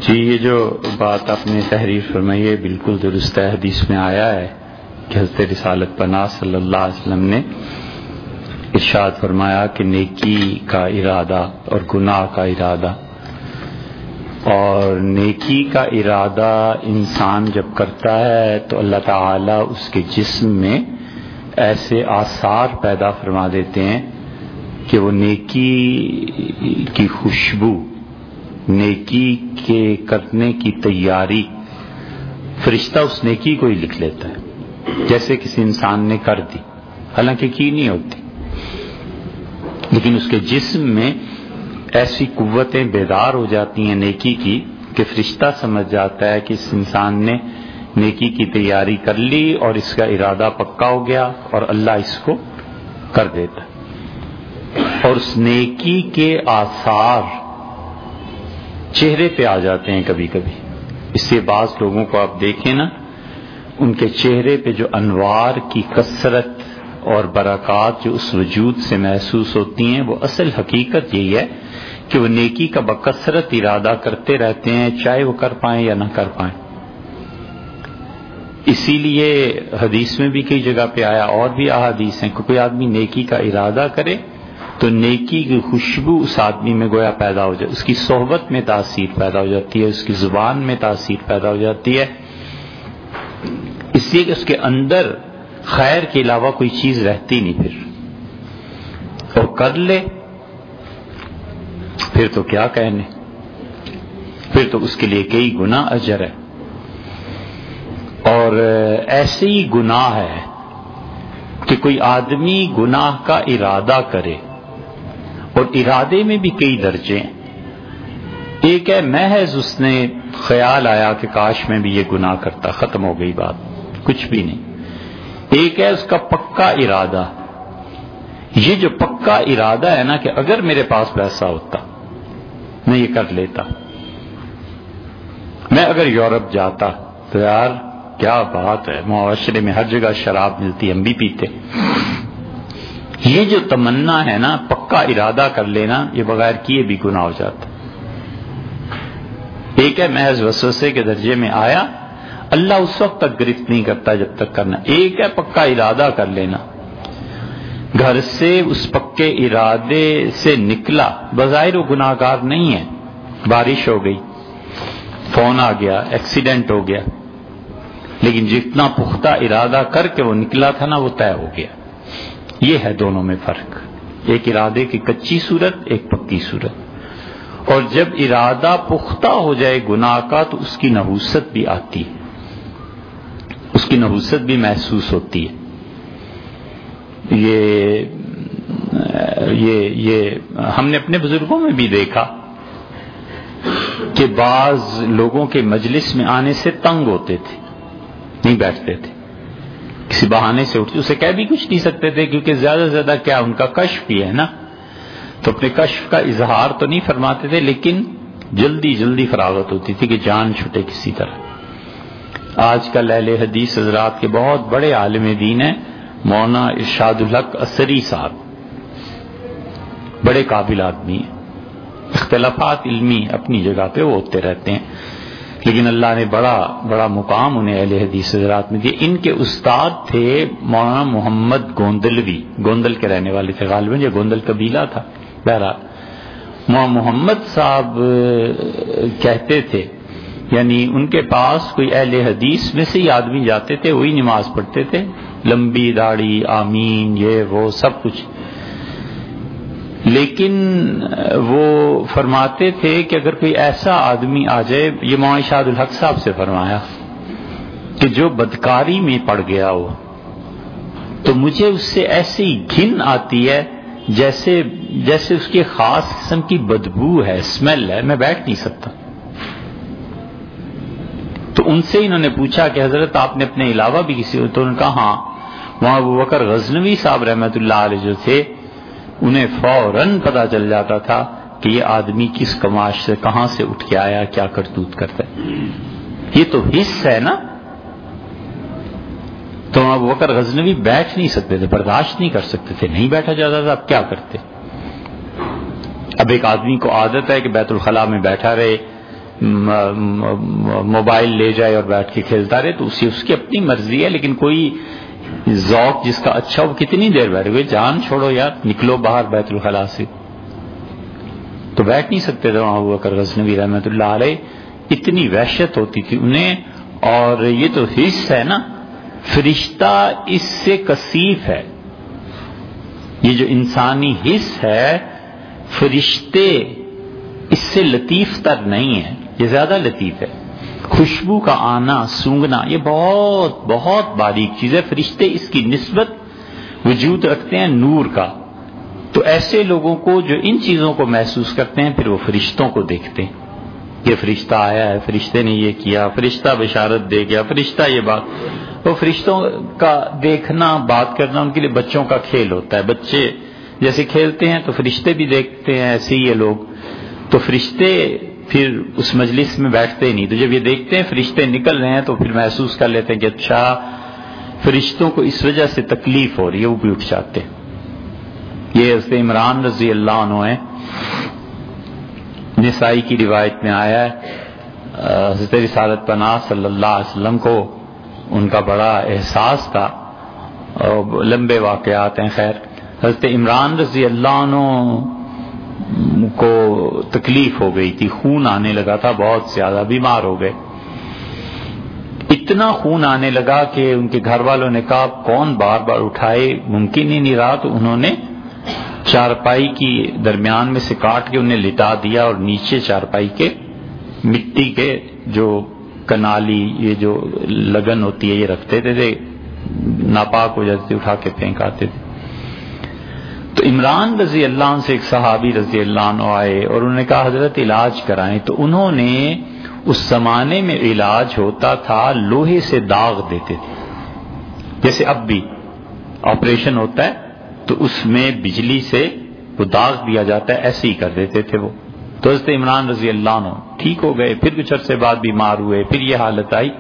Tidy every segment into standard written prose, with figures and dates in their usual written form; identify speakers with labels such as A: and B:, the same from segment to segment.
A: جی، یہ جو بات آپ نے تحریر فرمائی ہے بالکل درست ہے. حدیث میں آیا ہے کہ حضرت رسالت پناہ صلی اللہ علیہ وسلم نے ارشاد فرمایا کہ نیکی کا ارادہ اور گناہ کا ارادہ، اور نیکی کا ارادہ انسان جب کرتا ہے تو اللہ تعالیٰ اس کے جسم میں ایسے آثار پیدا فرما دیتے ہیں کہ وہ نیکی کی خوشبو، نیکی کے کرنے کی تیاری فرشتہ اس نیکی کو ہی لکھ لیتا ہے، جیسے کسی انسان نے کر دی، حالانکہ کی نہیں ہوتی، لیکن اس کے جسم میں ایسی قوتیں بیدار ہو جاتی ہیں نیکی کی کہ فرشتہ سمجھ جاتا ہے کہ اس انسان نے نیکی کی تیاری کر لی اور اس کا ارادہ پکا ہو گیا، اور اللہ اس کو کر دیتا. اور اس نیکی کے آثار چہرے پہ آ جاتے ہیں کبھی کبھی. اس سے بعض لوگوں کو آپ دیکھیں نا، ان کے چہرے پہ جو انوار کی کثرت اور برکات جو اس وجود سے محسوس ہوتی ہیں، وہ اصل حقیقت یہی ہے کہ وہ نیکی کا بکثرت ارادہ کرتے رہتے ہیں، چاہے وہ کر پائیں یا نہ کر پائیں. اسی لیے حدیث میں بھی کئی جگہ پہ آیا، اور بھی احادیث ہیں کہ کوئی آدمی نیکی کا ارادہ کرے تو نیکی کی خوشبو اس آدمی میں گویا پیدا ہو جائے، اس کی صحبت میں تاثیر پیدا ہو جاتی ہے، اس کی زبان میں تاثیر پیدا ہو جاتی ہے، اس لیے کہ اس کے اندر خیر کے علاوہ کوئی چیز رہتی نہیں. پھر اور کر لے پھر تو کیا کہنے، پھر تو اس کے لیے کئی گنا اجر ہے. اور ایسے ہی گناہ ہے کہ کوئی آدمی گناہ کا ارادہ کرے، اور ارادے میں بھی کئی درجے ہیں. ایک ہے محض اس نے خیال آیا کہ کاش میں بھی یہ گناہ کرتا، ختم ہو گئی بات، کچھ بھی نہیں. ایک ہے اس کا پکا ارادہ. یہ جو پکا ارادہ ہے نا کہ اگر میرے پاس پیسہ ہوتا میں یہ کر لیتا، میں اگر یورپ جاتا تو یار کیا بات ہے، معاشرے میں ہر جگہ شراب ملتی، ہم بھی پیتے. یہ جو تمنا ہے نا، پکا ارادہ کر لینا، یہ بغیر کیے بھی گناہ ہو جاتا. ایک ہے محض وسوسے کے درجے میں آیا، اللہ اس وقت تک گرفت نہیں کرتا جب تک کرنا. ایک ہے پکا ارادہ کر لینا، گھر سے اس پکے ارادے سے نکلا، بظاہر وہ گناہ گار نہیں ہے، بارش ہو گئی، فون آ گیا، ایکسیڈنٹ ہو گیا، لیکن جتنا پختہ ارادہ کر کے وہ نکلا تھا نا، وہ طے ہو گیا. یہ ہے دونوں میں فرق، ایک ارادے کی کچی صورت، ایک پکی صورت. اور جب ارادہ پختہ ہو جائے گناہ کا تو اس کی نحوست بھی آتی ہے، اس کی نحوست بھی محسوس ہوتی ہے. یہ ہم نے اپنے بزرگوں میں بھی دیکھا کہ بعض لوگوں کے مجلس میں آنے سے تنگ ہوتے تھے، نہیں بیٹھتے تھے، کسی بہانے سے اٹھتے، اسے کہہ بھی کچھ نہیں سکتے تھے، کیونکہ زیادہ سے زیادہ کیا ان کا کشف ہی ہے نا، تو اپنے کشف کا اظہار تو نہیں فرماتے تھے، لیکن جلدی جلدی فراغت ہوتی تھی کہ جان چھوٹے کسی طرح. آج کل اہل حدیث حضرات کے بہت بڑے عالم دین ہیں، مولانا ارشاد الحق اثری صاحب، بڑے قابل آدمی ہیں، اختلافات علمی اپنی جگہ پہ وہ ہوتے رہتے ہیں، لیکن اللہ نے بڑا بڑا مقام انہیں اہل حدیث حضرات میں دیا. ان کے استاد تھے مولانا محمد گوندلوی، گوندل کے رہنے والے تھے غالباً، یہ گوندل قبیلہ تھا. بہرحال مولانا محمد صاحب کہتے تھے، یعنی ان کے پاس کوئی اہل حدیث میں سے ہی آدمی جاتے تھے، وہی نماز پڑھتے تھے، لمبی داڑھی، آمین، یہ وہ سب کچھ. لیکن وہ فرماتے تھے کہ اگر کوئی ایسا آدمی آ جائے، یہ مولانا ارشاد الحق صاحب سے فرمایا، کہ جو بدکاری میں پڑ گیا ہو، تو مجھے اس سے ایسی گھن آتی ہے جیسے اس کی خاص قسم کی بدبو ہے، اسمیل ہے، میں بیٹھ نہیں سکتا. تو ان سے انہوں نے پوچھا کہ حضرت آپ نے اپنے علاوہ بھی کسی، تو انہوں نے کہا ہاں. وہاں ابوبکر غزنوی صاحب رحمۃ اللہ علیہ جو تھے، انہیں فوراً پتا چل جاتا تھا کہ یہ آدمی کس کماش سے کہاں سے اٹھ کے آیا، کیا کرتوت کرتا ہے. یہ تو حص ہے نا. تو ابوبکر غزنوی بیٹھ نہیں سکتے تھے، برداشت نہیں کر سکتے تھے، نہیں بیٹھا جاتا تھا. اب کیا کرتے؟ اب ایک آدمی کو عادت ہے کہ بیت الخلاء میں بیٹھا رہے، موبائل لے جائے اور بیٹھ کے کھیلتا رہے تو اس کی اپنی مرضی ہے، لیکن کوئی ذوق جس کا اچھا وہ کتنی دیر بیٹھے ہوئے، جان چھوڑو یار، نکلو باہر بیت الخلاء سے. تو بیٹھ نہیں سکتے تھے وہاں ابو بکر غزنوی رحمۃ اللہ علیہ، اتنی وحشت ہوتی تھی انہیں. اور یہ تو حس ہے نا، فرشتہ اس سے کثیف ہے. یہ جو انسانی حس ہے، فرشتے اس سے لطیف تر نہیں ہے، یہ زیادہ لطیف ہے. خوشبو کا آنا، سونگنا، یہ بہت بہت باریک چیز ہے. فرشتے اس کی نسبت وجود رکھتے ہیں نور کا. تو ایسے لوگوں کو جو ان چیزوں کو محسوس کرتے ہیں، پھر وہ فرشتوں کو دیکھتے ہیں. یہ فرشتہ آیا ہے، فرشتے نے یہ کیا، فرشتہ بشارت دے گیا، فرشتہ یہ بات. وہ فرشتوں کا دیکھنا، بات کرنا ان کے لیے بچوں کا کھیل ہوتا ہے. بچے جیسے کھیلتے ہیں تو فرشتے بھی دیکھتے ہیں، ایسے ہی یہ لوگ. تو فرشتے پھر اس مجلس میں بیٹھتے ہی نہیں، تو جب یہ دیکھتے ہیں فرشتے نکل رہے ہیں تو پھر محسوس کر لیتے ہیں کہ اچھا فرشتوں کو اس وجہ سے تکلیف ہو رہی ہے، وہ بھی اٹھ جاتے ہیں. یہ حضرت عمران رضی اللہ عنہ ہیں، نسائی کی روایت میں آیا ہے، حضرت رسالت پناہ صلی اللہ علیہ وسلم کو ان کا بڑا احساس تھا. اور لمبے واقعات ہیں. خیر، حضرت عمران رضی اللہ عنہ کو تکلیف ہو گئی تھی، خون آنے لگا تھا بہت زیادہ، بیمار ہو گئے. اتنا خون آنے لگا کہ ان کے گھر والوں نے کہا کون بار بار اٹھائے، ممکن ہی نہیں رہا. تو انہوں نے چارپائی کی درمیان میں سے کاٹ کے انہیں لٹا دیا، اور نیچے چارپائی کے مٹی کے جو کنالی، یہ جو لگن ہوتی ہے، یہ رکھتے تھے، ناپاک ہو جاتے تھے، اٹھا کے پھینک آتے تھے. تو عمران رضی اللہ عنہ سے ایک صحابی رضی اللہ عنہ آئے اور انہوں نے کہا حضرت علاج کرائیں. تو انہوں نے، اس زمانے میں علاج ہوتا تھا لوہے سے داغ دیتے تھے، جیسے اب بھی آپریشن ہوتا ہے تو اس میں بجلی سے وہ داغ دیا جاتا ہے، ایسے ہی کر دیتے تھے وہ. تو حضرت عمران رضی اللہ عنہ ٹھیک ہو گئے، پھر کچھ عرصے بعد بیمار ہوئے، پھر یہ حالت آئی.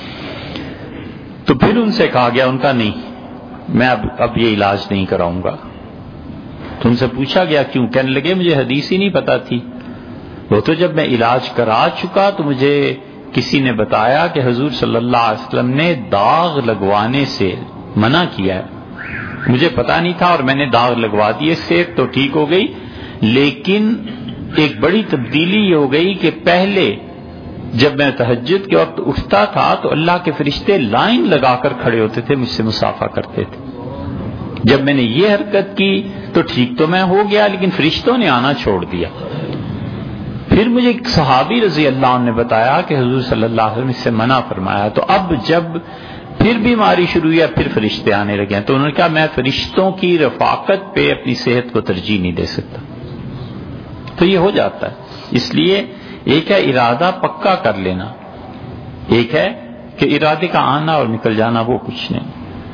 A: تو پھر ان سے کہا گیا، ان کا نہیں، میں اب یہ علاج نہیں کراؤں گا. تو ان سے پوچھا گیا کیوں؟ کہنے لگے مجھے حدیث ہی نہیں پتا تھی. وہ تو جب میں علاج کرا چکا تو مجھے کسی نے بتایا کہ حضور صلی اللہ علیہ وسلم نے داغ لگوانے سے منع کیا ہے. مجھے پتا نہیں تھا اور میں نے داغ لگوا دیے، صحت تو ٹھیک ہو گئی. لیکن ایک بڑی تبدیلی یہ ہو گئی کہ پہلے جب میں تہجد کے وقت اٹھتا تھا تو اللہ کے فرشتے لائن لگا کر کھڑے ہوتے تھے، مجھ سے مصافحہ کرتے تھے. جب میں نے یہ حرکت کی تو ٹھیک تو میں ہو گیا، لیکن فرشتوں نے آنا چھوڑ دیا. پھر مجھے ایک صحابی رضی اللہ عنہ نے بتایا کہ حضور صلی اللہ علیہ وسلم اس سے منع فرمایا. تو اب جب پھر بیماری شروع ہوئی، پھر فرشتے آنے لگے ہیں. تو انہوں نے کہا میں فرشتوں کی رفاقت پہ اپنی صحت کو ترجیح نہیں دے سکتا. تو یہ ہو جاتا ہے. اس لیے ایک ہے ارادہ پکا کر لینا، ایک ہے کہ ارادے کا آنا اور نکل جانا، وہ کچھ نہیں.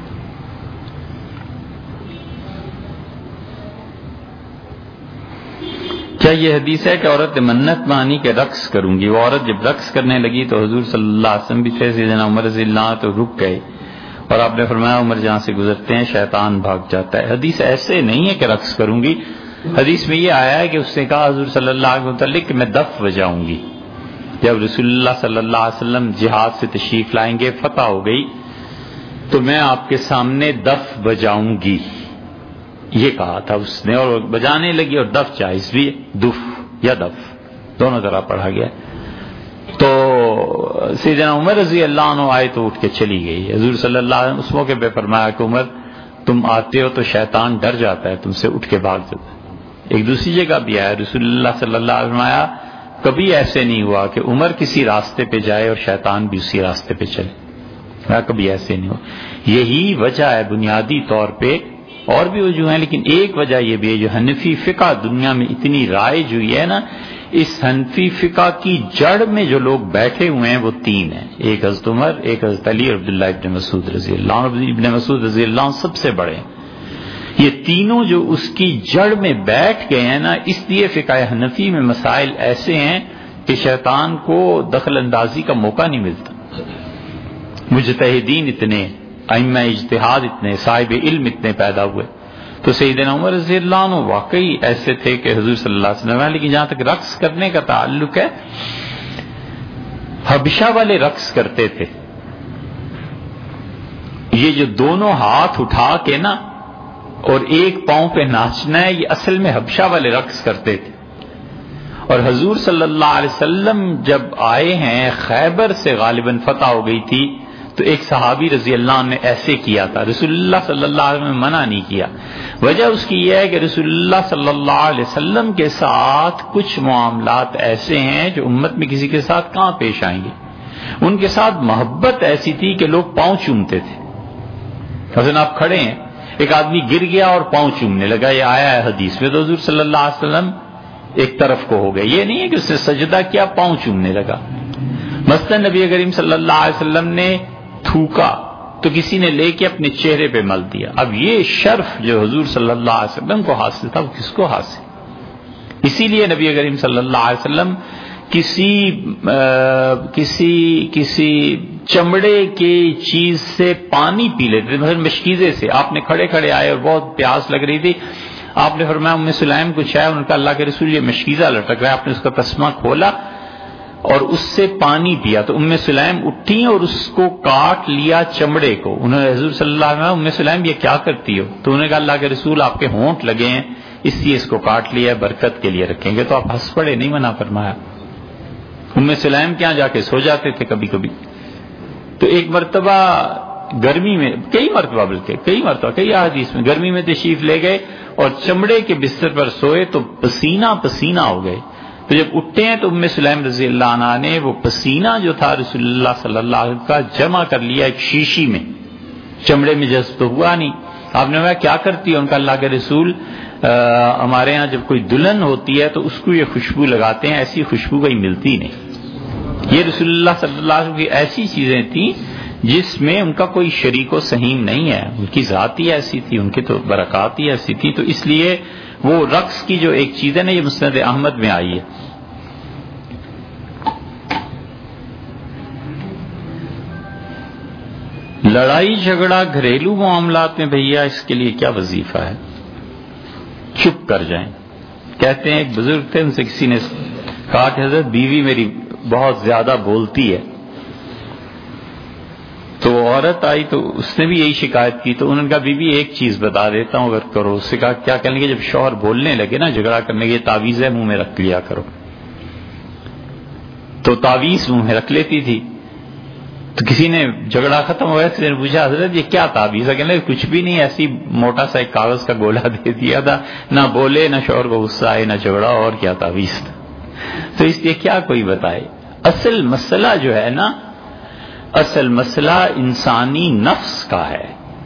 A: کیا یہ حدیث ہے کہ عورت منت مانی کے رقص کروں گی؟ وہ عورت جب رقص کرنے لگی تو حضور صلی اللہ علیہ وسلم بھی تھے، سیدنا عمر رضی اللہ عنہ تو رک گئے، اور آپ نے فرمایا عمر جہاں سے گزرتے ہیں شیطان بھاگ جاتا ہے. حدیث ایسے نہیں ہے کہ رقص کروں گی. حدیث میں یہ آیا ہے کہ اس نے کہا حضور صلی اللہ علیہ وسلم متعلق کہ میں دف بجاؤں گی. جب رسول اللہ صلی اللہ علیہ وسلم جہاد سے تشریف لائیں گے، فتح ہو گئی، تو میں آپ کے سامنے دف بجاؤں گی، یہ کہا تھا اس نے. اور بجانے لگی، اور دف جائز بھی، دف یا دف دونوں طرح پڑھا گیا. تو سیدنا عمر رضی اللہ عنہ آئے تو اٹھ کے چلی گئی. حضور صلی اللہ علیہ وسلم اس موقع پہ فرمایا کہ عمر تم آتے ہو تو شیطان ڈر جاتا ہے تم سے، اٹھ کے بھاگ جاتا ہے. ایک دوسری جگہ بھی آیا، رسول اللہ صلی اللہ علیہ وسلم آیا کبھی ایسے نہیں ہوا کہ عمر کسی راستے پہ جائے اور شیطان بھی اسی راستے پہ چلے، کبھی ایسے نہیں ہوا. یہی وجہ ہے بنیادی طور پہ، اور بھی وجوہ ہیں لیکن ایک وجہ یہ بھی ہے، جو حنفی فقہ دنیا میں اتنی رائج ہوئی ہے نا، اس حنفی فقہ کی جڑ میں جو لوگ بیٹھے ہوئے ہیں وہ تین ہیں، ایک حضرت عمر، ایک حضرت علی اور عبداللہ ابن مسعود رضی اللہ عنہ. ابن مسعود رضی اللہ عنہ سب سے بڑے ہیں. یہ تینوں جو اس کی جڑ میں بیٹھ گئے ہیں نا، اس لیے فقہ حنفی میں مسائل ایسے ہیں کہ شیطان کو دخل اندازی کا موقع نہیں ملتا. مجتہدین اتنے، ائمہ اجتہاد اتنے، صاحب علم اتنے پیدا ہوئے. تو سیدنا عمر رضی اللہ عنہ واقعی ایسے تھے کہ حضور صلی اللہ علیہ وسلم. لیکن جہاں تک رقص کرنے کا تعلق ہے، حبشہ والے رقص کرتے تھے. یہ جو دونوں ہاتھ اٹھا کے نا اور ایک پاؤں پہ ناچنا ہے، یہ اصل میں حبشہ والے رقص کرتے تھے. اور حضور صلی اللہ علیہ وسلم جب آئے ہیں، خیبر سے غالباً فتح ہو گئی تھی، تو ایک صحابی رضی اللہ عنہ نے ایسے کیا تھا. رسول اللہ صلی اللہ علیہ وسلم نے منع نہیں کیا. وجہ اس کی یہ ہے کہ رسول اللہ صلی اللہ علیہ وسلم کے ساتھ کچھ معاملات ایسے ہیں جو امت میں کسی کے ساتھ کہاں پیش آئیں گے. ان کے ساتھ محبت ایسی تھی کہ لوگ پاؤں چومتے تھے. مثلا آپ کھڑے ہیں، ایک آدمی گر گیا اور پاؤں چومنے لگا، یہ آیا ہے حدیث میں، تو حضور صلی اللہ علیہ وسلم ایک طرف کو ہو گئے. یہ نہیں ہے کہ اس نے سجدہ کیا پاؤں چومنے لگا. مثلا نبی کریم صلی اللہ علیہ وسلم نے تھوکا تو کسی نے لے کے اپنے چہرے پہ مل دیا. اب یہ شرف جو حضور صلی اللہ علیہ وسلم کو حاصل تھا وہ کس کو حاصل؟ اسی لیے نبی کریم صلی اللہ علیہ وسلم کسی چمڑے کی چیز سے پانی پی لیتے تھے. مثلا مشکیزے سے آپ نے کھڑے کھڑے آئے اور بہت پیاس لگ رہی تھی، آپ نے فرمایا ام سلیم کچھ ہے، انہوں نے کہا اللہ کے رسول یہ مشکیزہ لٹک رہا ہے. آپ نے اس کا تسمہ کھولا اور اس سے پانی پیا تو ام سلیم اٹھی اور اس کو کاٹ لیا چمڑے کو. انہوں نے حضور صلی اللہ علیہ وسلم ام سلیم یہ کیا کرتی ہو؟ تو انہوں نے کہا اللہ کے رسول آپ کے ہونٹ لگے ہیں اس لیے اس کو کاٹ لیا، برکت کے لیے رکھیں گے. تو آپ ہنس پڑے، نہیں منع فرمایا. ام سلیم کے یہاں جا کے سو جاتے تھے کبھی کبھی. تو ایک مرتبہ گرمی میں، کئی احادیث میں گرمی میں تشریف لے گئے اور چمڑے کے بستر پر سوئے تو پسینہ پسینہ ہو گئے. تو جب اٹھتے ہیں تو ام سلیم رضی اللہ عنہ نے وہ پسینہ جو تھا رسول اللہ صلی اللہ علیہ وسلم کا جمع کر لیا ایک شیشی میں، چمڑے میں جذب تو ہوا نہیں. آپ نے کہا کیا کرتی ہے؟ ان کا اللہ کے رسول ہمارے ہاں جب کوئی دلہن ہوتی ہے تو اس کو یہ خوشبو لگاتے ہیں، ایسی خوشبو کہیں ملتی نہیں. یہ رسول اللہ صلی اللہ علیہ وسلم کی ایسی چیزیں تھیں جس میں ان کا کوئی شریک و سہیم نہیں ہے، ان کی ذات ہی ایسی تھی، ان کی تو برکات ہی ایسی تھی. تو اس لیے وہ رقص کی جو ایک چیز ہے نا، یہ مسند احمد میں آئی ہے. لڑائی جھگڑا گھریلو معاملات میں بھیا اس کے لیے کیا وظیفہ ہے؟ چپ کر جائیں. کہتے ہیں ایک بزرگ تھے، ان سے کسی نے کہا کہ حضرت بیوی میری بہت زیادہ بولتی ہے. تو عورت آئی تو اس نے بھی یہی شکایت کی. تو انہوں نے کہا بی بی ایک چیز بتا دیتا ہوں اگر کرو. اس سے کہا کیا؟ کہنے لگے جب شوہر بولنے لگے نا جھگڑا کرنے کے، تعویذ ہے منہ میں رکھ لیا کرو. تو تعویذ منہ میں رکھ لیتی تھی. تو کسی نے جھگڑا ختم ہوا، کسی نے پوچھا حضرت یہ کیا تعویذ ہے؟ کہنے لگے کچھ بھی نہیں، ایسی موٹا سا ایک کاغذ کا گولا دے دیا تھا، نہ بولے نہ شوہر کو غصہ آئے نہ جھگڑا، اور کیا تعویذ تھا. تو اس لیے کیا کوئی بتائے. اصل مسئلہ جو ہے نا، اصل مسئلہ انسانی نفس کا ہے.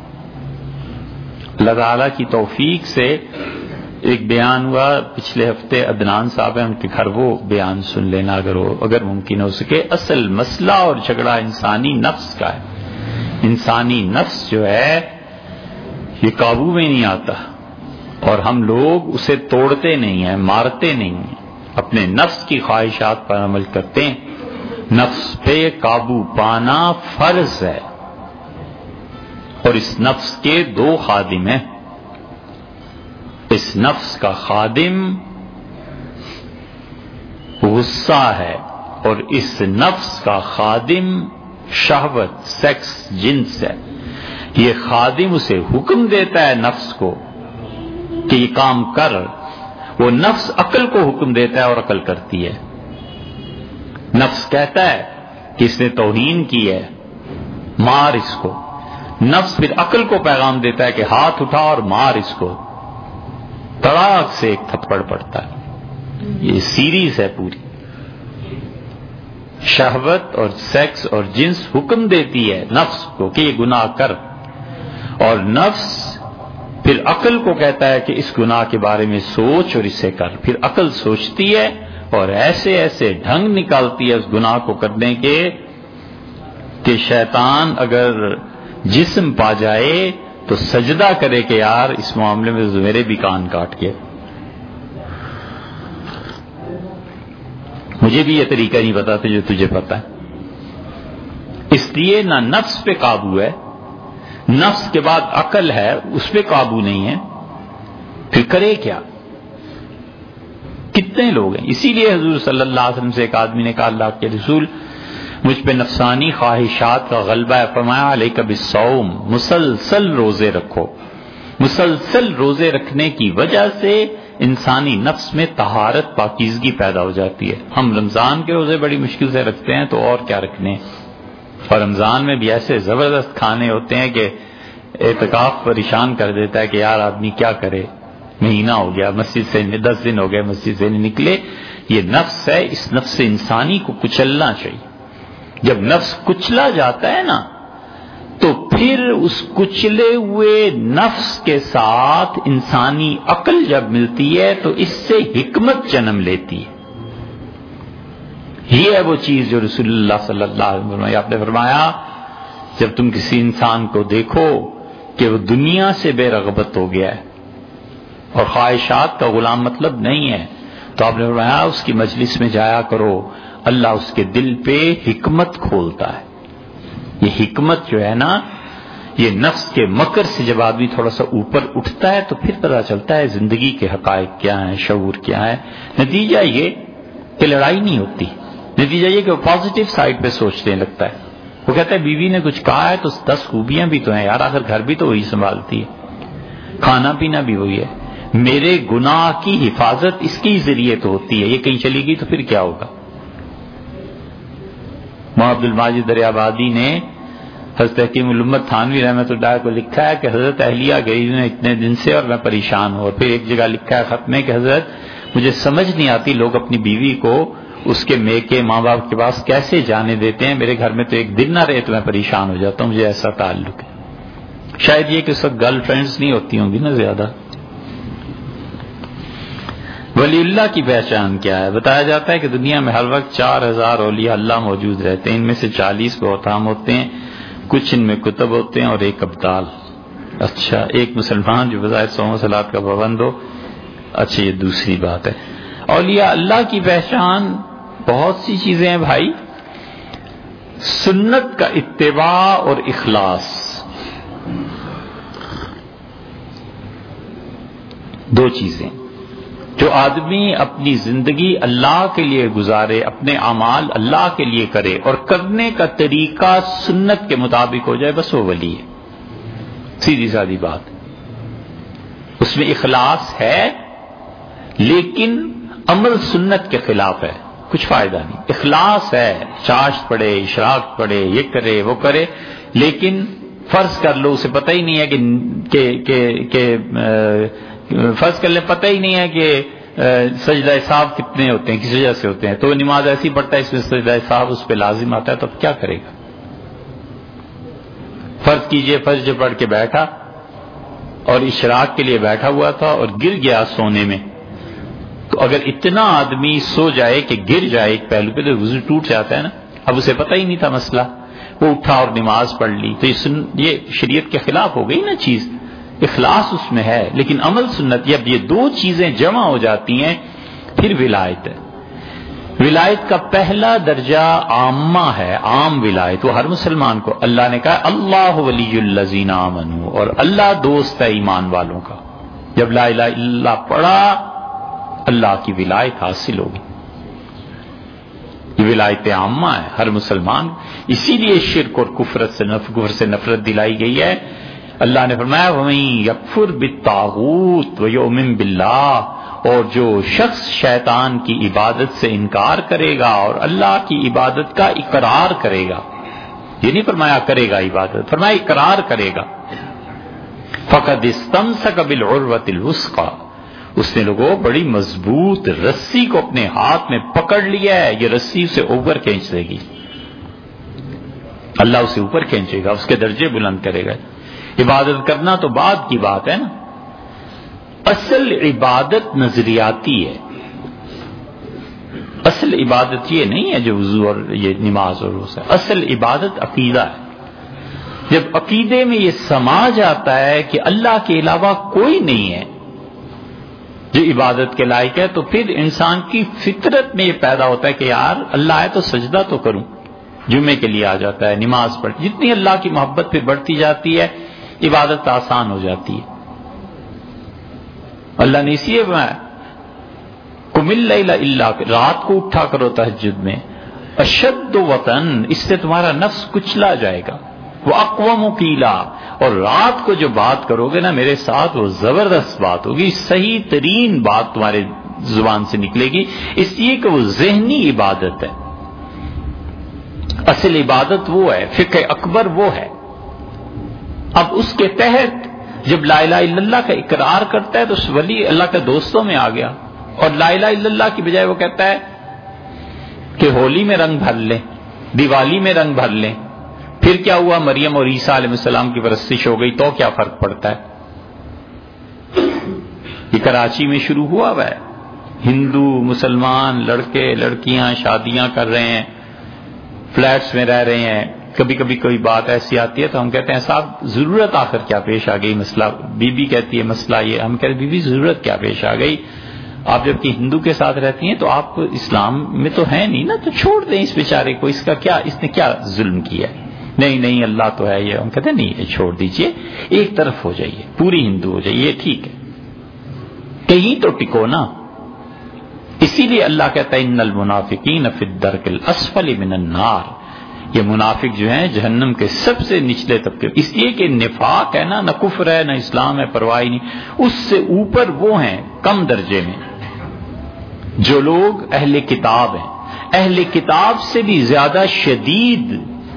A: اللہ تعالیٰ کی توفیق سے ایک بیان ہوا پچھلے ہفتے، عدنان صاحب ہیں ان کے گھر، وہ بیان سن لینا اگر ممکن ہو سکے. اصل مسئلہ اور جھگڑا انسانی نفس کا ہے. انسانی نفس جو ہے یہ قابو میں نہیں آتا اور ہم لوگ اسے توڑتے نہیں ہیں، مارتے نہیں ہیں، اپنے نفس کی خواہشات پر عمل کرتے ہیں. نفس پہ قابو پانا فرض ہے. اور اس نفس کے دو خادم ہیں. اس نفس کا خادم غصہ ہے اور اس نفس کا خادم شہوت، سیکس، جنس ہے. یہ خادم اسے حکم دیتا ہے نفس کو کہ یہ کام کر، وہ نفس عقل کو حکم دیتا ہے اور عقل کرتی ہے. نفس کہتا ہے کہ اس نے توہین کی ہے، مار اس کو. نفس پھر عقل کو پیغام دیتا ہے کہ ہاتھ اٹھا اور مار اس کو. تڑاک سے ایک تھپڑ پڑتا ہے. یہ سیریز ہے پوری. شہوت اور سیکس اور جنس حکم دیتی ہے نفس کو کہ یہ گناہ کر، اور نفس پھر عقل کو کہتا ہے کہ اس گناہ کے بارے میں سوچ اور اسے کر. پھر عقل سوچتی ہے اور ایسے ایسے ڈھنگ نکالتی ہے اس گناہ کو کرنے کے کہ شیطان اگر جسم پا جائے تو سجدہ کرے کہ یار اس معاملے میں میرے بھی کان کاٹ کے. مجھے بھی یہ طریقہ نہیں پتا تھا جو تجھے پتا ہے. اس لیے نہ نفس پہ قابو ہے، نفس کے بعد عقل ہے، اس پہ قابو نہیں ہے. پھر کرے کیا؟ کتنے لوگ ہیں. اسی لیے حضور صلی اللہ علیہ وسلم سے ایک آدمی نے کہا اللہ کے رسول مجھ پہ نفسانی خواہشات کا غلبہ ہے، فرمایا علیک بالصوم، مسلسل روزے رکھو۔ مسلسل روزے رکھنے کی وجہ سے انسانی نفس میں طہارت، پاکیزگی پیدا ہو جاتی ہے۔ ہم رمضان کے روزے بڑی مشکل سے رکھتے ہیں تو اور کیا رکھنے ہیں، اور رمضان میں بھی ایسے زبردست کھانے ہوتے ہیں کہ اعتکاف پریشان کر دیتا ہے کہ یار آدمی کیا کرے، مہینہ ہو گیا مسجد سے، 10 دن ہو گئے مسجد سے نہیں نکلے۔ یہ نفس ہے، اس نفس انسانی کو کچلنا چاہیے۔ جب نفس کچلا جاتا ہے نا تو پھر اس کچلے ہوئے نفس کے ساتھ انسانی عقل جب ملتی ہے تو اس سے حکمت جنم لیتی ہے۔ یہ ہے وہ چیز جو رسول اللہ صلی اللہ علیہ وسلم آپ نے فرمایا، جب تم کسی انسان کو دیکھو کہ وہ دنیا سے بے رغبت ہو گیا ہے اور خواہشات کا غلام مطلب نہیں ہے، تو آپ نے فرمایا اس کی مجلس میں جایا کرو، اللہ اس کے دل پہ حکمت کھولتا ہے۔ یہ حکمت جو ہے نا، یہ نفس کے مکر سے جب آدمی تھوڑا سا اوپر اٹھتا ہے تو پھر پتہ چلتا ہے زندگی کے حقائق کیا ہیں، شعور کیا ہے۔ نتیجہ یہ کہ لڑائی نہیں ہوتی، نتیجہ یہ کہ وہ پازیٹیو سائڈ پہ سوچنے لگتا ہے۔ وہ کہتا ہے بیوی نے کچھ کہا ہے تو 10 خوبیاں بھی تو ہیں یار، آخر گھر بھی تو وہی سنبھالتی ہے، کھانا پینا بھی وہی ہے، میرے گناہ کی حفاظت اس کے ذریعے تو ہوتی ہے، یہ کہیں چلی گئی تو پھر کیا ہوگا۔ مولانا عبد الماجد دریابادی نے حضرت حکیم الامت تھانوی رحمۃ اللہ کو لکھا ہے کہ حضرت اہلیہ گئی ہیں اتنے دن سے اور میں پریشان ہوں، اور پھر ایک جگہ لکھا ہے خط میں کہ حضرت مجھے سمجھ نہیں آتی لوگ اپنی بیوی کو اس کے میکے ماں باپ کے پاس کیسے جانے دیتے ہیں، میرے گھر میں تو ایک دن نہ رہے تو میں پریشان ہو جاتا ہوں، مجھے ایسا تعلق ہے۔ شاید یہ کہ اس وقت گرل فرینڈز نہیں ہوتی ہوں گی نا زیادہ۔ ولی اللہ کی پہچان کیا ہے؟ بتایا جاتا ہے کہ دنیا میں ہر وقت 4000 اولیاء اللہ موجود رہتے ہیں، ان میں سے 40 بہت عام ہوتے ہیں، کچھ ان میں کتب ہوتے ہیں اور ایک ابدال۔ اچھا، ایک مسلمان جو بظاہر صوم و صلات کا پابند ہو، اچھا یہ دوسری بات ہے۔ اولیاء اللہ کی پہچان بہت سی چیزیں ہیں بھائی، سنت کا اتباع اور اخلاص، دو چیزیں۔ جو آدمی اپنی زندگی اللہ کے لیے گزارے، اپنے اعمال اللہ کے لیے کرے اور کرنے کا طریقہ سنت کے مطابق ہو جائے، بس وہ ولی ہے، سیدھی سادی بات۔ اس میں اخلاص ہے لیکن عمل سنت کے خلاف ہے، کچھ فائدہ نہیں۔ اخلاص ہے، چاشت پڑھے، اشراق پڑھے، یہ کرے وہ کرے، لیکن فرض کر لو اسے پتہ ہی نہیں ہے کہ فرض کر لیں پتہ ہی نہیں ہے کہ سجدہ صاحب کتنے ہوتے ہیں، کس وجہ سے ہوتے ہیں، تو وہ نماز ایسی پڑھتا ہے اس میں سجدہ صاحب اس پہ لازم آتا ہے، تو اب کیا کرے گا؟ فرض کیجئے فجر پڑھ کے بیٹھا اور اشراق کے لیے بیٹھا ہوا تھا اور گر گیا سونے میں، تو اگر اتنا آدمی سو جائے کہ گر جائے ایک پہلو پہ تو وضو ٹوٹ جاتا ہے نا۔ اب اسے پتہ ہی نہیں تھا مسئلہ، وہ اٹھا اور نماز پڑھ لی، تو یہ شریعت کے خلاف ہو گئی نا چیز۔ اخلاص اس میں ہے لیکن عمل سنت، جب یہ دو چیزیں جمع ہو جاتی ہیں پھر ولایت ہے۔ ولایت کا پہلا درجہ عامہ ہے، عام ولایت، وہ ہر مسلمان کو۔ اللہ نے کہا اللہ ولی الذین آمنوا، اور اللہ دوست ہے ایمان والوں کا۔ جب لا الہ الا اللہ پڑھا اللہ کی ولایت حاصل ہوگی، یہ ولایت عامہ ہے ہر مسلمان۔ اسی لیے شرک اور کفر سے نفرت دلائی گئی ہے۔ اللہ نے فرمایا وَمَن یکفر بالطاغوت ویؤمن باللہ، اور جو شخص شیطان کی عبادت سے انکار کرے گا اور اللہ کی عبادت کا اقرار کرے گا، یہ نہیں فرمایا کرے گا عبادت، فرمایا اقرار کرے گا، فقد استمسک بالعروۃ الوثقی، اس نے لوگوں بڑی مضبوط رسی کو اپنے ہاتھ میں پکڑ لیا ہے، یہ رسی اسے اوپر کھینچ دے گی، اللہ اسے اوپر کھینچے گا، اس کے درجے بلند کرے گا۔ عبادت کرنا تو بعد کی بات ہے نا، اصل عبادت نظریاتی ہے، اصل عبادت یہ نہیں ہے جو وضو اور یہ نماز اور روزہ، اصل عبادت عقیدہ ہے۔ جب عقیدے میں یہ سما جاتا ہے کہ اللہ کے علاوہ کوئی نہیں ہے جو عبادت کے لائق ہے، تو پھر انسان کی فطرت میں یہ پیدا ہوتا ہے کہ یار اللہ ہے تو سجدہ تو کروں، جمعے کے لیے آ جاتا ہے، نماز پڑھ، جتنی اللہ کی محبت پھر بڑھتی جاتی ہے عبادت آسان ہو جاتی ہے۔ اللہ نے اسی قم اللیل الا، رات کو اٹھا کرو تہجد میں، اشد وطن، اس سے تمہارا نفس کچلا جائے گا، وہ اقوام قیلا، اور رات کو جو بات کرو گے نا میرے ساتھ وہ زبردست بات ہوگی، صحیح ترین بات تمہارے زبان سے نکلے گی، اس لیے کہ وہ ذہنی عبادت ہے، اصل عبادت وہ ہے، فقہ اکبر وہ ہے۔ اب اس کے تحت جب لا الہ الا اللہ کا اقرار کرتا ہے تو اس ولی اللہ کے دوستوں میں آ گیا، اور لا الہ الا اللہ کی بجائے وہ کہتا ہے کہ ہولی میں رنگ بھر لیں، دیوالی میں رنگ بھر لیں، پھر کیا ہوا، مریم اور عیسیٰ علیہ السلام کی پرستش ہو گئی تو کیا فرق پڑتا ہے؟ یہ کراچی میں شروع ہوا ہے، ہندو مسلمان لڑکے لڑکیاں شادیاں کر رہے ہیں، فلیٹس میں رہ رہے ہیں، کبھی کبھی کوئی بات ایسی آتی ہے تو ہم کہتے ہیں صاحب ضرورت آخر کیا پیش آ گئی، مسئلہ بی بی کہتی ہے مسئلہ یہ، ہم کہتے ہیں بی بی ضرورت کیا پیش آ گئی، آپ جب کہ ہندو کے ساتھ رہتی ہیں تو آپ اسلام میں تو ہیں نہیں نا، تو چھوڑ دیں اس بیچارے کو، اس کا کیا، اس نے کیا ظلم کیا ہے، نہیں نہیں اللہ تو ہے، یہ ہم کہتے ہیں نہیں یہ چھوڑ دیجئے، ایک طرف ہو جائیے، پوری ہندو ہو جائیے، یہ ٹھیک ہے، کہیں تو ٹکو نا۔ اسی لیے اللہ کہتا ہے ان المنافقین فی الدرک الاسفل من النار، یہ منافق جو ہیں جہنم کے سب سے نچلے طبقے، اس لیے کہ نفاق ہے نا، نہ کفر ہے نہ اسلام ہے، پرواہ نہیں، اس سے اوپر وہ ہیں کم درجے میں جو لوگ اہل کتاب ہیں، اہل کتاب سے بھی زیادہ شدید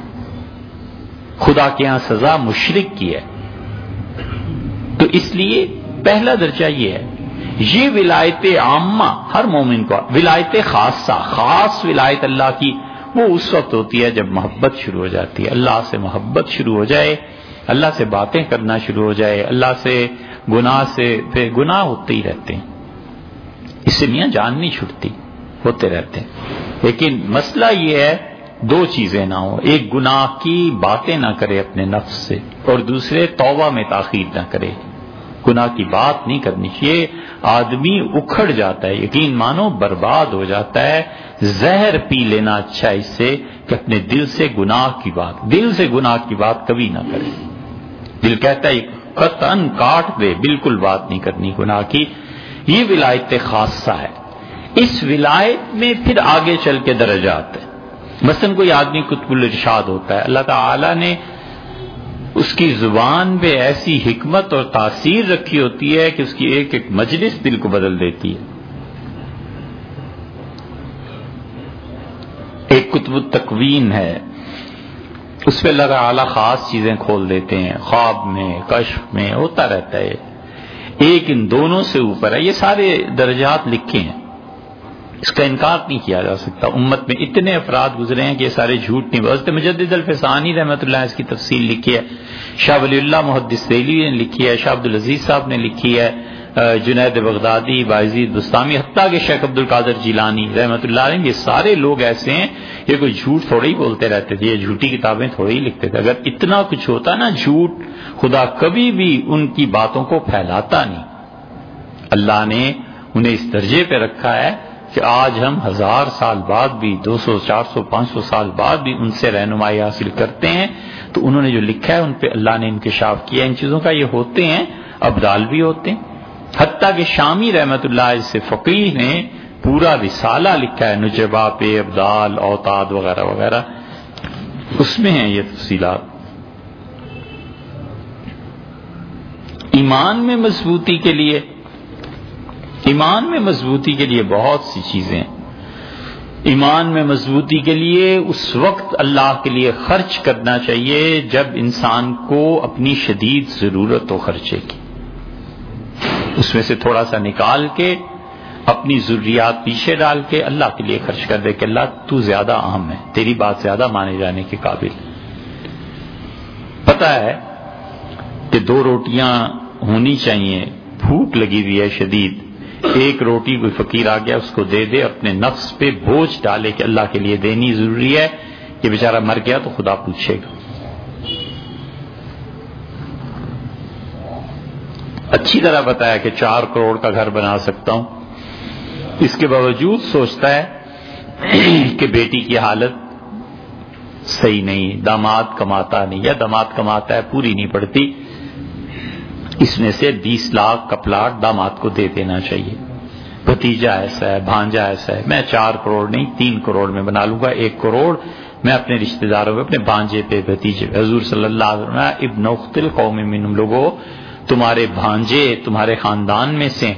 A: خدا کے ہاں سزا مشرک کی ہے۔ تو اس لیے پہلا درجہ یہ ہے، یہ ولایت عامہ ہر مومن کو، ولایت خاصہ، خاص ولایت اللہ کی وہ اس وقت ہوتی ہے جب محبت شروع ہو جاتی ہے، اللہ سے محبت شروع ہو جائے، اللہ سے باتیں کرنا شروع ہو جائے، اللہ سے پھر گناہ ہوتے ہی رہتے ہیں، اس سے میاں جان نہیں چھٹتی، ہوتے رہتے ہیں، لیکن مسئلہ یہ ہے دو چیزیں نہ ہو، ایک گناہ کی باتیں نہ کرے اپنے نفس سے، اور دوسرے توبہ میں تاخیر نہ کرے، گناہ کی بات نہیں کرنی چاہیے، آدمی اکھڑ جاتا ہے، یقین مانو برباد ہو جاتا ہے، زہر پی لینا اچھا اس سے کہ اپنے دل سے گناہ کی بات، دل سے گناہ کی بات کبھی نہ کرے، دل کہتا ہے قطعاً کاٹ دے، بالکل بات نہیں کرنی گناہ کی، یہ ولایت خاصہ ہے۔ اس ولایت میں پھر آگے چل کے درجات ہیں، مثلا کوئی آدمی قطب الارشاد ہوتا ہے، اللہ تعالی نے اس کی زبان پہ ایسی حکمت اور تاثیر رکھی ہوتی ہے کہ اس کی ایک ایک مجلس دل کو بدل دیتی ہے۔ ایک قطب التکوین ہے، اس پہ اللہ تعالی خاص چیزیں کھول دیتے ہیں، خواب میں کشف میں ہوتا رہتا ہے، ایک ان دونوں سے اوپر ہے، یہ سارے درجات لکھے ہیں، اس کا انکار نہیں کیا جا سکتا، امت میں اتنے افراد گزرے ہیں کہ یہ سارے جھوٹ نہیں، حضرت مجدد الفسانی رحمۃ اللہ اس کی تفصیل لکھی ہے، شاہ ولی اللہ محدث دہلوی نے لکھی ہے، شاہ عبدالعزیز صاحب نے لکھی ہے، جنید بغدادی، باعزید بستامی، حتیٰ کہ شیخ عبد القادر جیلانی رحمۃ اللہ علیہ، یہ سارے لوگ ایسے ہیں، یہ کوئی جھوٹ تھوڑی ہی بولتے رہتے تھے، یہ جھوٹی کتابیں تھوڑی ہی لکھتے تھے، اگر اتنا کچھ ہوتا نا جھوٹ، خدا کبھی بھی ان کی باتوں کو پھیلاتا نہیں، اللہ نے انہیں اس درجے پہ رکھا ہے کہ آج ہم 1000 سال بعد بھی، 200 400 500 سال بعد بھی ان سے رہنمائی حاصل کرتے ہیں، تو انہوں نے جو لکھا ہے ان پہ اللہ نے انکشاف کیا، ان چیزوں کا یہ ہوتے ہیں، ابدال بھی ہوتے ہیں، حتیٰ کہ شامی رحمت اللہ سے فقیہ نے پورا رسالہ لکھا ہے، نجبہ پہ ابدال اوتاد وغیرہ وغیرہ، اس میں ہیں یہ تفصیلات۔ ایمان میں مضبوطی کے لیے، ایمان میں مضبوطی کے لیے بہت سی چیزیں ہیں، ایمان میں مضبوطی کے لیے اس وقت اللہ کے لیے خرچ کرنا چاہیے جب انسان کو اپنی شدید ضرورت ہو خرچے کی، اس میں سے تھوڑا سا نکال کے اپنی ضروریات پیچھے ڈال کے اللہ کے لیے خرچ کر دے کہ اللہ تو زیادہ اہم ہے، تیری بات زیادہ مانے جانے کے قابل۔ پتہ ہے کہ 2 روٹیاں ہونی چاہیے، بھوک لگی ہوئی ہے شدید، ایک روٹی کوئی فقیر آ گیا اس کو دے دے، اپنے نفس پہ بوجھ ڈالے کہ اللہ کے لیے دینی ضروری ہے، یہ بیچارہ مر گیا تو خدا پوچھے گا۔ اچھی طرح بتایا کہ 4 کروڑ کا گھر بنا سکتا ہوں، اس کے باوجود سوچتا ہے کہ بیٹی کی حالت صحیح نہیں، داماد کماتا نہیں، یا داماد کماتا ہے پوری نہیں پڑتی، اس میں سے 20 لاکھ کا پلاٹ داماد کو دے دینا چاہیے۔ بھتیجا ایسا ہے، بھانجا ایسا ہے، میں 4 کروڑ نہیں 3 کروڑ میں بنا لوں گا، 1 کروڑ میں اپنے رشتہ داروں پہ، اپنے بھانجے پہ، بھتیجے پہ. حضور صلی اللہ علیہ وسلم ابن اخت القوم منہم، لوگوں تمہارے بھانجے تمہارے خاندان میں سے،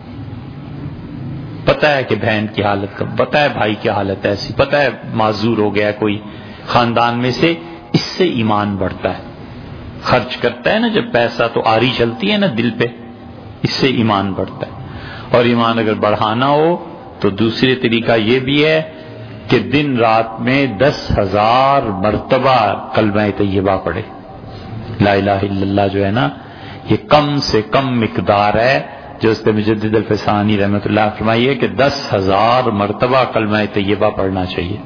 A: پتہ ہے کہ بہن کی حالت کا، پتہ ہے بھائی کی حالت ایسی، پتہ ہے معذور ہو گیا کوئی خاندان میں سے، اس سے ایمان بڑھتا ہے. خرچ کرتا ہے نا جب پیسہ تو آری چلتی ہے نا دل پہ، اس سے ایمان بڑھتا ہے. اور ایمان اگر بڑھانا ہو تو دوسرے طریقہ یہ بھی ہے کہ دن رات میں 10,000 مرتبہ کلمہ طیبہ پڑھے. لا الہ الا اللہ جو ہے نا، یہ کم سے کم مقدار ہے جو اس مجدد الفسانی رحمۃ اللہ فرمائیے کہ 10,000 مرتبہ کلمہ طیبہ پڑھنا چاہیے.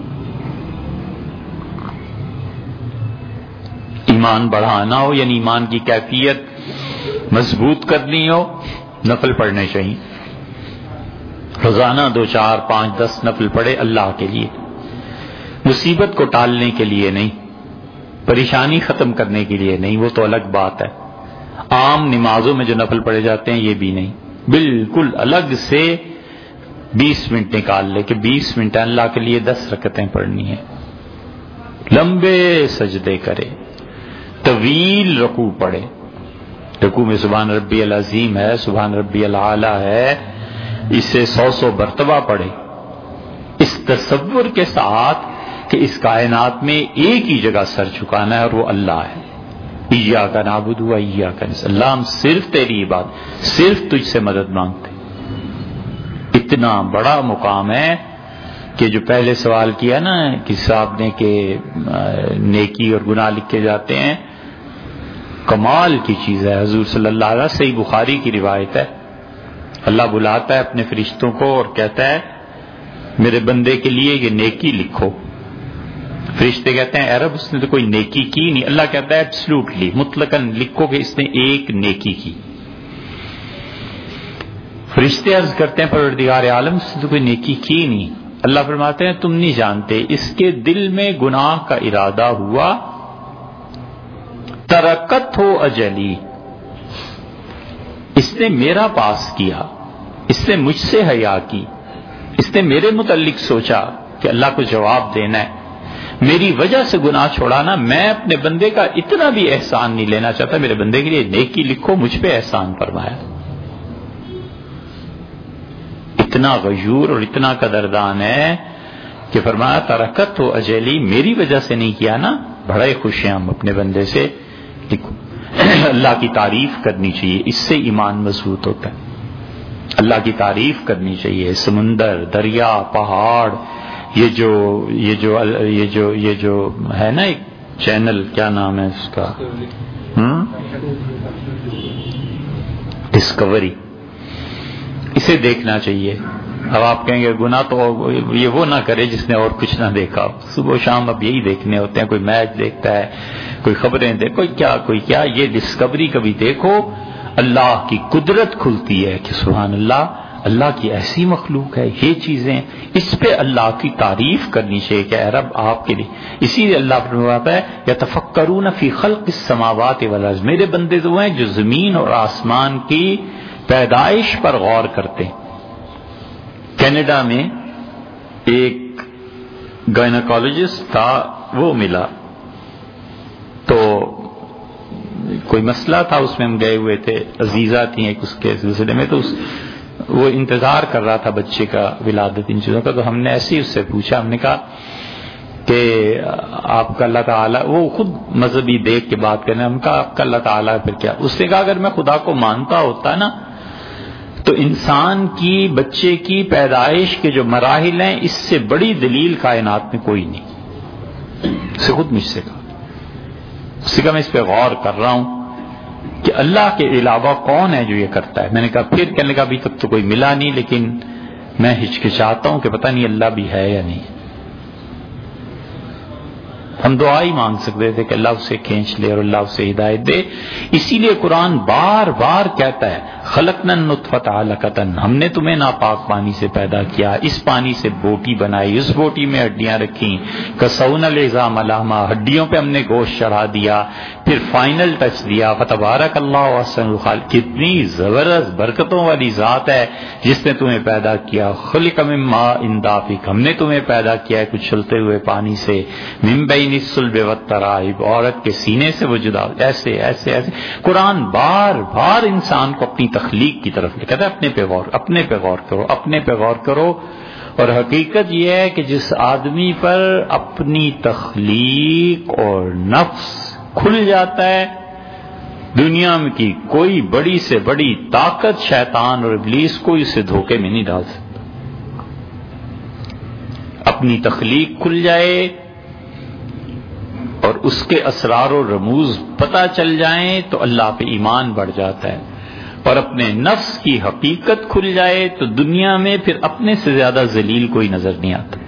A: ایمان بڑھانا ہو یعنی ایمان کی کیفیت مضبوط کرنی ہو، نفل پڑھنے چاہیے. روزانہ 2 4 5 10 نفل پڑھے اللہ کے لیے، مصیبت کو ٹالنے کے لیے نہیں، پریشانی ختم کرنے کے لیے نہیں، وہ تو الگ بات ہے. عام نمازوں میں جو نفل پڑھے جاتے ہیں یہ بھی نہیں، بالکل الگ سے 20 منٹ نکال لے کہ 20 منٹ اللہ کے لیے 10 رکعتیں پڑھنی ہیں، لمبے سجدے کرے، طویل رکوع پڑھے، رکوع میں سبحان ربی العظیم ہے، سبحان ربی العالی ہے، اسے 100 مرتبہ پڑھے، اس تصور کے ساتھ کہ اس کائنات میں ایک ہی جگہ سر جھکانا ہے اور وہ اللہ ہے. ایاک نعبد و ایاک نستعین، اللہ ہم صرف تیری عبادت، صرف تجھ سے مدد مانگتے. اتنا بڑا مقام ہے کہ جو پہلے سوال کیا نا کہ صاحب نے کہ نیکی اور گناہ لکھے جاتے ہیں، کمال کی چیز ہے. حضور صلی اللہ علیہ وسلم، صحیح بخاری کی روایت ہے، اللہ بلاتا ہے اپنے فرشتوں کو اور کہتا ہے میرے بندے کے لیے یہ نیکی لکھو. فرشتے کہتے ہیں اے رب اس نے تو کوئی نیکی کی نہیں. اللہ کہتا ہے ایبسلوٹلی مطلقاً لکھو کہ اس نے ایک نیکی کی. فرشتے عرض کرتے ہیں پروردگار عالم اس نے تو کوئی نیکی کی نہیں. اللہ فرماتے ہیں تم نہیں جانتے، اس کے دل میں گناہ کا ارادہ ہوا، ترکت ہو اجلی، اس نے میرا پاس کیا، اس نے مجھ سے حیا کی، اس نے میرے متعلق سوچا کہ اللہ کو جواب دینا ہے، میری وجہ سے گناہ چھوڑانا. میں اپنے بندے کا اتنا بھی احسان نہیں لینا چاہتا، میرے بندے کے لیے نیکی لکھو، مجھ پہ احسان فرمایا. اتنا غیور اور اتنا قدردان ہے کہ فرمایا ترکت ہو اجلی، میری وجہ سے نہیں کیا نا، بڑے خوش ہیں ہم اپنے بندے سے، لکھو. اللہ کی تعریف کرنی چاہیے، اس سے ایمان مضبوط ہوتا ہے. اللہ کی تعریف کرنی چاہیے. سمندر، دریا، پہاڑ، یہ جو ہے نا ایک چینل، کیا نام ہے اس کا، ڈسکوری، اسے دیکھنا چاہیے. اب آپ کہیں گے گناہ تو یہ وہ نہ کرے جس نے اور کچھ نہ دیکھا. صبح و شام اب یہی دیکھنے ہوتے ہیں، کوئی میچ دیکھتا ہے، کوئی خبریں دیکھ، کوئی کیا. یہ ڈسکوری کبھی دیکھو، اللہ کی قدرت کھلتی ہے کہ سبحان اللہ، اللہ کی ایسی مخلوق ہے، یہ چیزیں، اس پہ اللہ کی تعریف کرنی چاہیے کہ اے رب آپ کے لیے. اسی لیے اللہ فرماتا ہے یتفکرون فی خلق السماوات والارض، میرے بندے تو ہیں جو زمین اور آسمان کی پیدائش پر غور کرتے. کینیڈا میں ایک گائنیکالوجسٹ تھا، وہ ملا تو کوئی مسئلہ تھا، اس میں ہم گئے ہوئے تھے، عزیزہ تھیں ایک اس کے سلسلے میں، تو وہ انتظار کر رہا تھا بچے کا ولادت ان چیزوں کا. تو ہم نے ایسے ہی اس سے پوچھا، ہم نے کہا کہ آپ کا اللہ تعالیٰ، وہ خود مذہبی دیکھ کے بات کرنے، ہم کہا آپ کا اللہ تعالیٰ پھر کیا. اس نے کہا اگر میں خدا کو مانتا ہوتا نا تو انسان کی بچے کی پیدائش کے جو مراحل ہیں اس سے بڑی دلیل کائنات میں کوئی نہیں. اس سے خود مجھ سے کہا، اس سے کہا میں اس پہ غور کر رہا ہوں کہ اللہ کے علاوہ کون ہے جو یہ کرتا ہے. میں نے کہا پھر کہنے لگا ابھی تک تو کوئی ملا نہیں، لیکن میں ہچکچاتا ہوں کہ پتہ نہیں اللہ بھی ہے یا نہیں. ہم دعا ہی مانگ سکتے تھے کہ اللہ اسے کھینچ لے اور اللہ اسے ہدایت دے. اسی لیے قرآن بار بار کہتا ہے خلقنا النطفۃ علقۃ، ہم نے تمہیں ناپاک پانی سے پیدا کیا، اس پانی سے بوٹی بنائی، اس بوٹی میں ہڈیاں رکھیں، کسونا العظام لحما، ہڈیوں پہ ہم نے گوشت چڑھا دیا، پھر فائنل ٹچ دیا. فتبارک اللہ احسن الخالقین، کتنی زبردست برکتوں والی ذات ہے جس نے تمہیں پیدا کیا. خلق من ماء دافق، ہم نے تمہیں پیدا کیا ہے کچھ چلتے ہوئے پانی سے، من بین الصلب والترائب، عورت کے سینے سے وہ جدا. ایسے ایسے ایسے قرآن بار بار انسان کو اپنی تخلیق کی طرف لے کہتا ہے اپنے پہ غور کرو، اپنے پہ غور کرو. اور حقیقت یہ ہے کہ جس آدمی پر اپنی تخلیق اور نفس کھل جاتا ہے، دنیا میں کی کوئی بڑی سے بڑی طاقت شیطان اور ابلیس کو اسے دھوکے میں نہیں ڈال سکتا. اپنی تخلیق کھل جائے اور اس کے اسرار و رموز پتہ چل جائیں تو اللہ پہ ایمان بڑھ جاتا ہے. اور اپنے نفس کی حقیقت کھل جائے تو دنیا میں پھر اپنے سے زیادہ ذلیل کوئی نظر نہیں آتا.